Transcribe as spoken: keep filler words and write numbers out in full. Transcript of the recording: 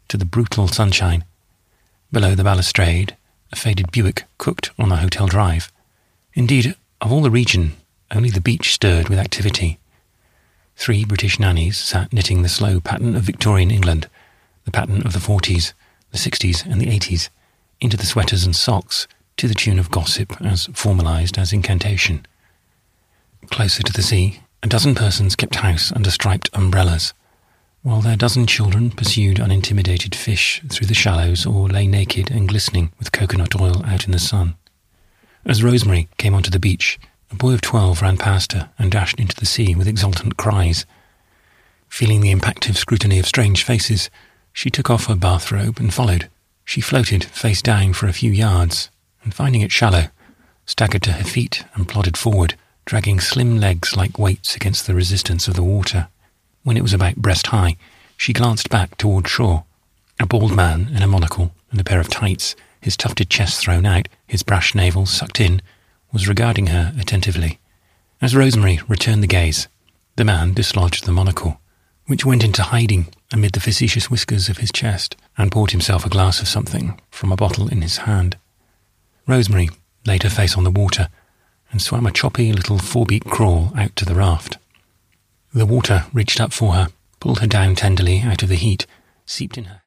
to the brutal sunshine. Below the balustrade, a faded Buick cooked on the hotel drive. Indeed, of all the region, only the beach stirred with activity. Three British nannies sat knitting the slow pattern of Victorian England, the pattern of the forties, the sixties and the eighties, into the sweaters and socks, to the tune of gossip as formalised as incantation. Closer to the sea, a dozen persons kept house under striped umbrellas, while their dozen children pursued unintimidated fish through the shallows or lay naked and glistening with coconut oil out in the sun. As Rosemary came onto the beach, a boy of twelve ran past her and dashed into the sea with exultant cries. Feeling the impactive scrutiny of strange faces, she took off her bathrobe and followed. She floated face down for a few yards, and finding it shallow, staggered to her feet and plodded forward, dragging slim legs like weights against the resistance of the water. When it was about breast-high, she glanced back toward shore. A bald man in a monocle and a pair of tights, his tufted chest thrown out, his brash navel sucked in, was regarding her attentively. As Rosemary returned the gaze, the man dislodged the monocle, which went into hiding amid the facetious whiskers of his chest, and poured himself a glass of something from a bottle in his hand. Rosemary laid her face on the water and swam a choppy little four-beat crawl out to the raft. The water reached up for her, pulled her down tenderly out of the heat, seeped in her